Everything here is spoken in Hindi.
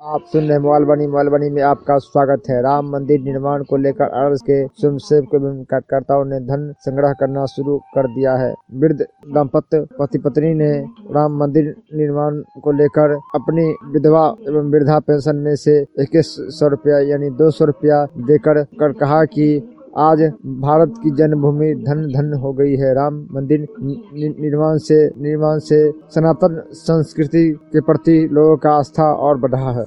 आप सुन रहे मोबाइल में आपका स्वागत है। राम मंदिर निर्माण को लेकर अरब के स्वयंसेवकों एवं कार्यकर्ताओं ने धन संग्रह करना शुरू कर दिया है। वृद्ध दाम्पत्य पति पत्नी ने राम मंदिर निर्माण को लेकर अपनी विधवा एवं वृद्धा पेंशन में से 2100 रुपया यानी 200 रुपया देकर कहा कि आज भारत की जन्मभूमि धन धन हो गई है। राम मंदिर निर्माण से सनातन संस्कृति के प्रति लोगों का आस्था और बढ़ा है।